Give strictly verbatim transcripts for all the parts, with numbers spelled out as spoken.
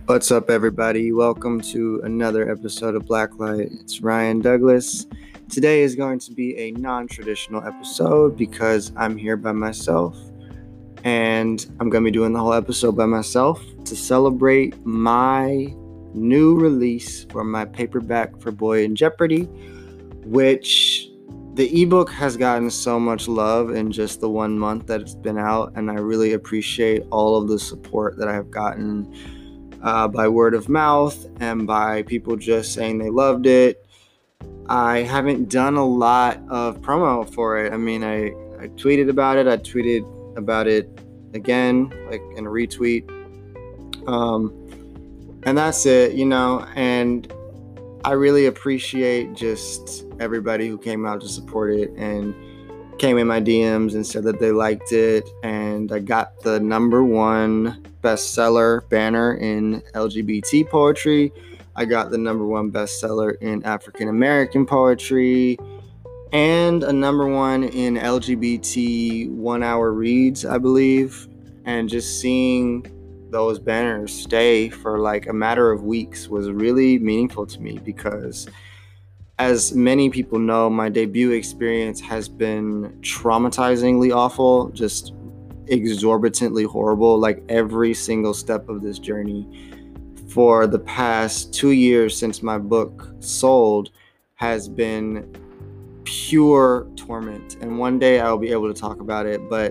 What's up, everybody? Welcome to another episode of Blacklight. It's Ryan Douglas. Today is going to be a non-traditional episode because I'm here by myself, and I'm going to be doing the whole episode by myself to celebrate my new release for my paperback for Boy in Jeopardy, which the ebook has gotten so much love in just the one month that it's been out, and I really appreciate all of the support that I have gotten Uh, by word of mouth and by people just saying they loved it. I haven't done a lot of promo for it. I mean, I, I tweeted about it. I tweeted about it again, like in a retweet. Um, and that's it, you know, and I really appreciate just everybody who came out to support it and came in my D Ms and said that they liked it, and I got the number one bestseller banner in L G B T poetry. I got the number one bestseller in African American poetry, and a number one in L G B T one-hour reads, I believe. And just seeing those banners stay for like a matter of weeks was really meaningful to me because, as many people know, my debut experience has been traumatizingly awful, just exorbitantly horrible. Like every single step of this journey for the past two years since my book sold has been pure torment. And one day I'll be able to talk about it. But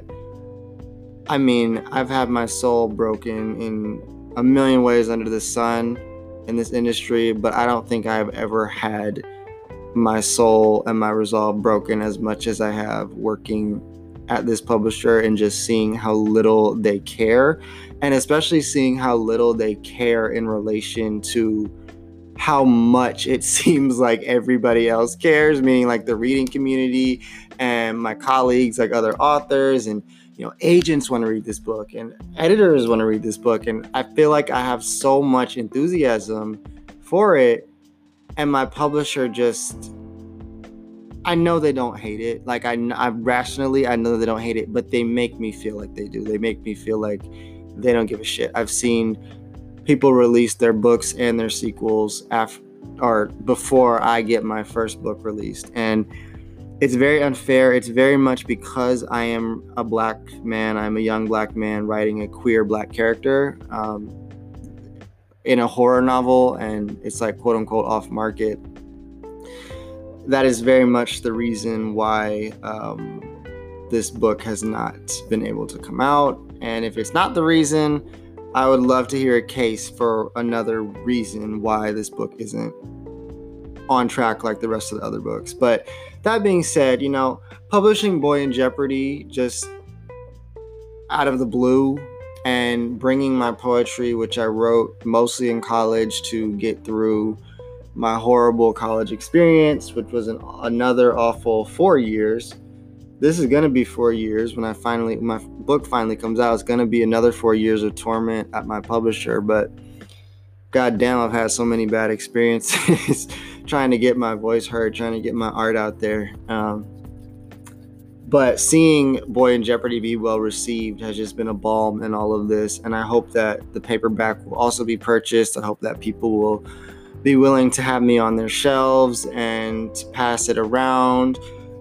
I mean, I've had my soul broken in a million ways under the sun in this industry, but I don't think I've ever had my soul and my resolve broken as much as I have working at this publisher and just seeing how little they care, and especially seeing how little they care in relation to how much it seems like everybody else cares, meaning like the reading community and my colleagues, like other authors, and you know, agents want to read this book and editors want to read this book, and I feel like I have so much enthusiasm for it. And my publisher just, I know they don't hate it. Like, I, I rationally, I know they don't hate it, but they make me feel like they do. They make me feel like they don't give a shit. I've seen people release their books and their sequels after, or before I get my first book released. And it's very unfair. It's very much because I am a black man. I'm a young black man writing a queer black character. Um, in a horror novel, and it's like quote unquote off market. That is very much the reason why um, this book has not been able to come out. And if it's not the reason, I would love to hear a case for another reason why this book isn't on track like the rest of the other books. But that being said, you know, publishing Boy in Jeopardy just out of the blue, and bringing my poetry, which I wrote mostly in college to get through my horrible college experience, which was an, another awful four years. This is going to be four years when I finally, my book finally comes out. It's going to be another four years of torment at my publisher. But goddamn, I've had so many bad experiences trying to get my voice heard, trying to get my art out there. Um, But seeing Boy in Jeopardy be well received has just been a balm in all of this. And I hope that the paperback will also be purchased. I hope that people will be willing to have me on their shelves and pass it around.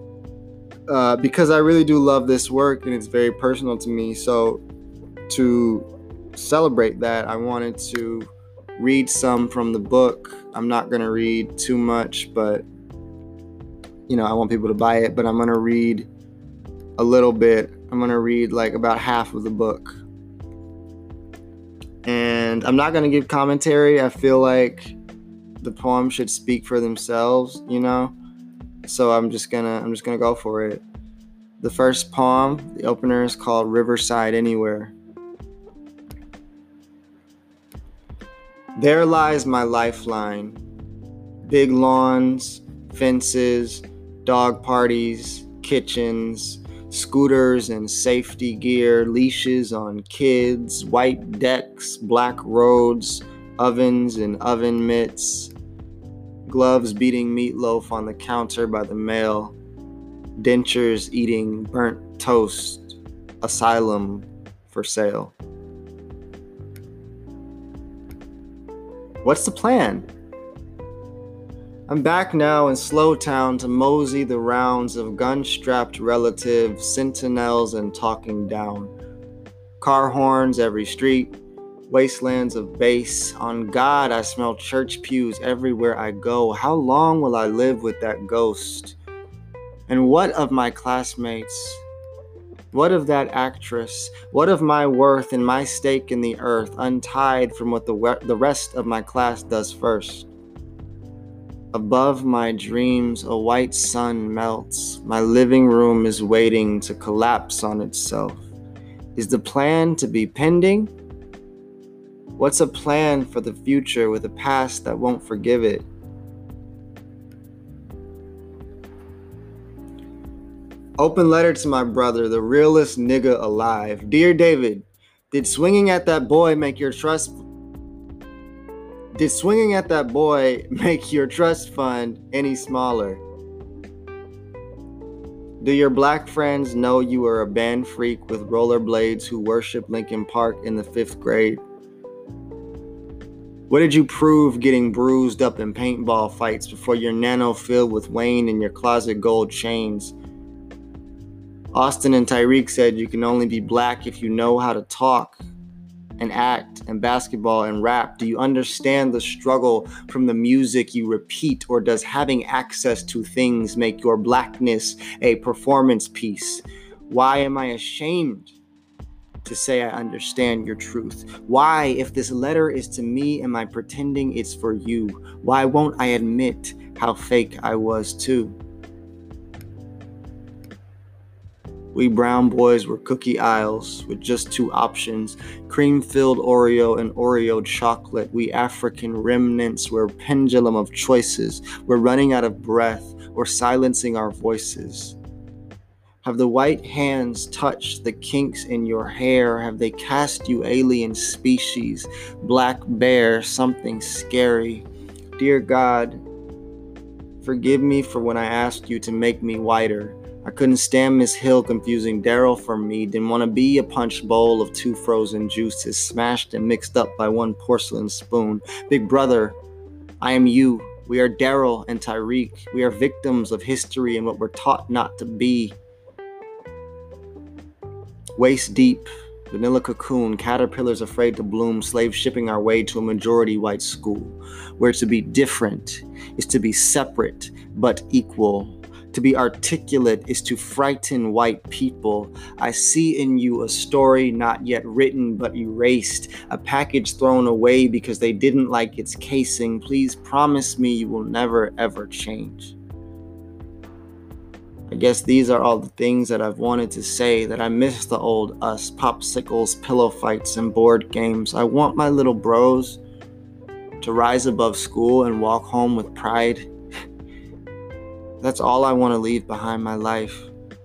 Uh, because I really do love this work and it's very personal to me. So to celebrate that, I wanted to read some from the book. I'm not going to read too much, but you know, I want people to buy it. But I'm going to read a little bit. I'm going to read like about half of the book. And I'm not going to give commentary. I feel like the poem should speak for themselves, you know? So I'm just going to I'm just going to go for it. The first poem, the opener, is called Riverside Anywhere. There lies my lifeline. Big lawns, fences, dog parties, kitchens, scooters and safety gear, leashes on kids, white decks, black roads, ovens and oven mitts, gloves beating meatloaf on the counter by the mail, dentures eating burnt toast, asylum for sale. What's the plan? I'm back now in Slowtown to mosey the rounds of gun-strapped relatives, sentinels, and talking down. Car horns every street, wastelands of bass. On God, I smell church pews everywhere I go. How long will I live with that ghost? And what of my classmates? What of that actress? What of my worth and my stake in the earth, untied from what the, we- the rest of my class does first? Above my dreams, a white sun melts. My living room is waiting to collapse on itself. Is the plan to be pending? What's a plan for the future with a past that won't forgive it? Open letter to my brother, the realest nigga alive. Dear David, did swinging at that boy make your trust Did swinging at that boy make your trust fund any smaller? Do your black friends know you are a band freak with rollerblades who worship Linkin Park in the fifth grade? What did you prove getting bruised up in paintball fights before your nano filled with Wayne and your closet gold chains? Austin and Tyreek said you can only be black if you know how to talk and act and basketball and rap. Do you understand the struggle from the music you repeat, or does having access to things make your blackness a performance piece? Why am I ashamed to say I understand your truth? Why, if this letter is to me, am I pretending it's for you? Why won't I admit how fake I was too? We brown boys were cookie aisles with just two options, cream-filled Oreo and Oreo chocolate. We African remnants were a pendulum of choices. We're running out of breath or silencing our voices. Have the white hands touched the kinks in your hair? Have they cast you alien species, black bear, something scary? Dear God, forgive me for when I asked you to make me whiter. I couldn't stand Miss Hill confusing Daryl for me. Didn't want to be a punch bowl of two frozen juices, smashed and mixed up by one porcelain spoon. Big brother, I am you. We are Daryl and Tyreek. We are victims of history and what we're taught not to be. Waist deep, vanilla cocoon, caterpillars afraid to bloom, slaves shipping our way to a majority white school, where to be different is to be separate but equal. To be articulate is to frighten white people. I see in you a story not yet written but erased, a package thrown away because they didn't like its casing. Please promise me you will never ever change. I guess these are all the things that I've wanted to say, that I miss the old us, popsicles, pillow fights, and board games. I want my little bros to rise above school and walk home with pride. That's all I want to leave behind my life.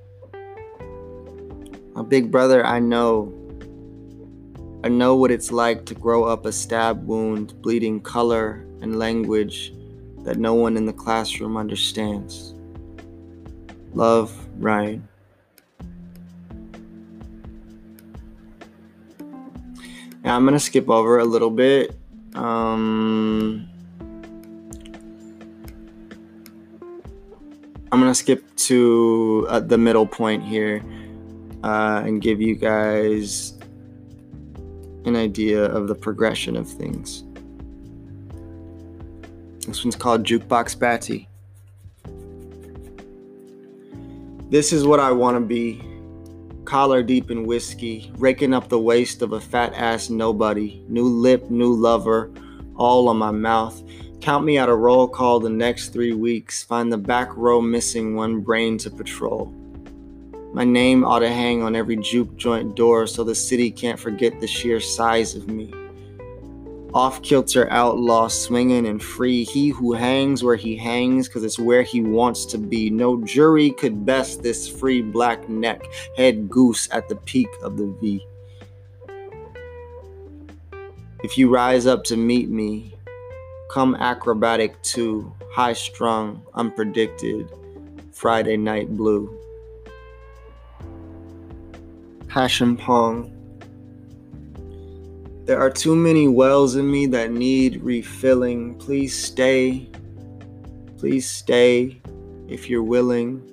My big brother, I know. I know what it's like to grow up a stab wound, bleeding color and language that no one in the classroom understands. Love, Ryan. Now I'm going to skip over a little bit. Um... I'm going to skip to uh, the middle point here uh, and give you guys an idea of the progression of things. This one's called Jukebox Batty. This is what I want to be. Collar deep in whiskey, raking up the waist of a fat ass nobody. New lip, new lover, all on my mouth. Count me out a roll call the next three weeks. Find the back row missing one brain to patrol. My name ought to hang on every juke joint door so the city can't forget the sheer size of me. Off-kilter outlaw, swinging and free. He who hangs where he hangs because it's where he wants to be. No jury could best this free black neck. Head goose at the peak of the V. If you rise up to meet me, come acrobatic too, high-strung, unpredicted, Friday night blue. Passion Pong. There are too many wells in me that need refilling. Please stay. Please stay if you're willing.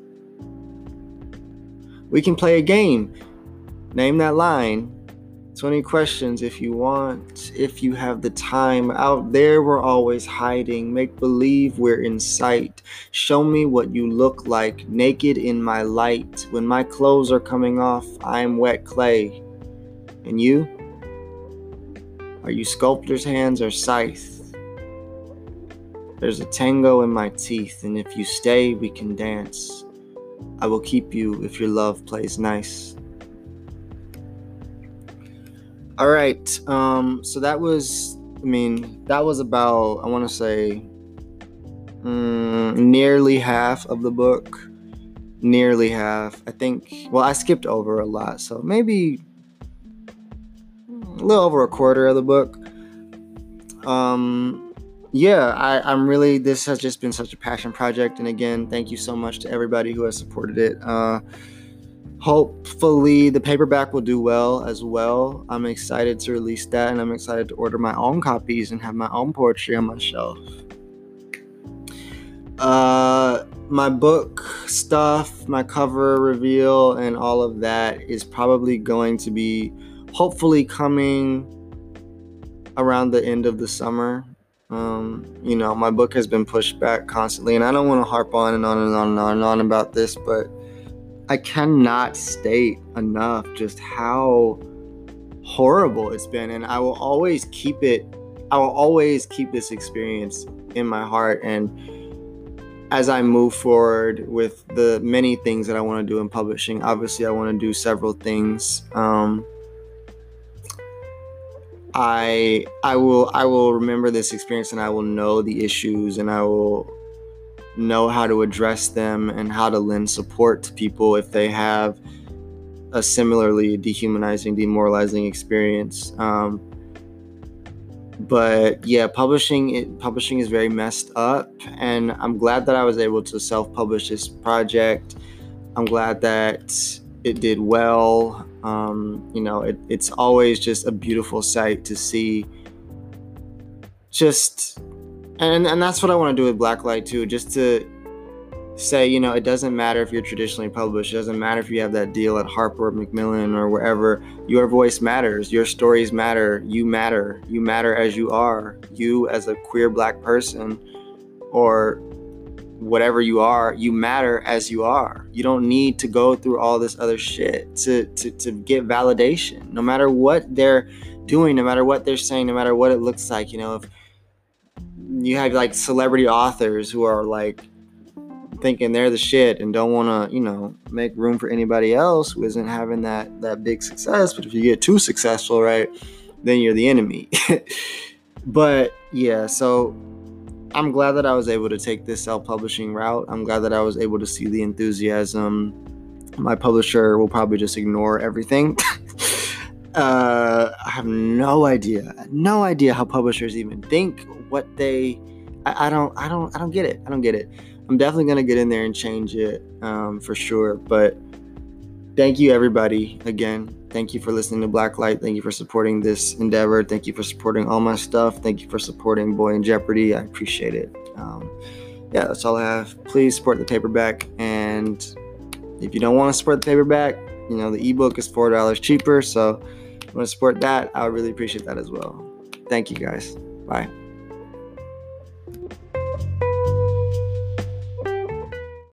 We can play a game. Name that line. twenty questions if you want, if you have the time. Out there, we're always hiding. Make believe we're in sight. Show me what you look like, naked in my light. When my clothes are coming off, I'm wet clay. And you? Are you sculptor's hands or scythe? There's a tango in my teeth, and if you stay, we can dance. I will keep you if your love plays nice. All right, um, so that was, I mean, that was about, I want to say, um, nearly half of the book. Nearly half. I think, well, I skipped over a lot, so maybe a little over a quarter of the book. Um, yeah, I, I'm really, this has just been such a passion project, and again, thank you so much to everybody who has supported it. Uh, Hopefully the paperback will do well as well. I'm excited to release that, and I'm excited to order my own copies and have my own poetry on my shelf. Uh, my book stuff, my cover reveal, and all of that is probably going to be hopefully coming around the end of the summer. Um, you know, my book has been pushed back constantly, and I don't want to harp on and on and on and on and on about this, but I cannot state enough just how horrible it's been, and I will always keep it, I will always keep this experience in my heart. And as I move forward with the many things that I want to do in publishing, obviously I want to do several things. Um, I I will I will remember this experience, and I will know the issues, and I will know how to address them and how to lend support to people if they have a similarly dehumanizing, demoralizing experience. Um, but yeah, publishing it, publishing is very messed up, and I'm glad that I was able to self-publish this project. I'm glad that it did well. Um, you know, it, it's always just a beautiful sight to see. Just And and that's what I want to do with Blacklight too, just to say, you know, it doesn't matter if you're traditionally published. It doesn't matter if you have that deal at Harper or Macmillan or wherever. Your voice matters. Your stories matter. You matter. You matter as you are. You as a queer Black person or whatever you are, you matter as you are. You don't need to go through all this other shit to, to, to get validation. No matter what they're doing, no matter what they're saying, no matter what it looks like, you know, if you have like celebrity authors who are like thinking they're the shit and don't want to, you know, make room for anybody else who isn't having that, that big success. But if you get too successful, right, then you're the enemy. But yeah, so I'm glad that I was able to take this self-publishing route. I'm glad that I was able to see the enthusiasm. My publisher will probably just ignore everything. uh, I have no idea, no idea how publishers even think. What they, I, I don't, I don't, I don't get it. I don't get it. I'm definitely gonna get in there and change it, um, for sure. But thank you, everybody. Again, thank you for listening to Blacklight. Thank you for supporting this endeavor. Thank you for supporting all my stuff. Thank you for supporting Boy in Jeopardy. I appreciate it. Um, yeah, that's all I have. Please support the paperback. And if you don't want to support the paperback, you know, the ebook is four dollars cheaper. So if you want to support that, I would really appreciate that as well. Thank you, guys. Bye.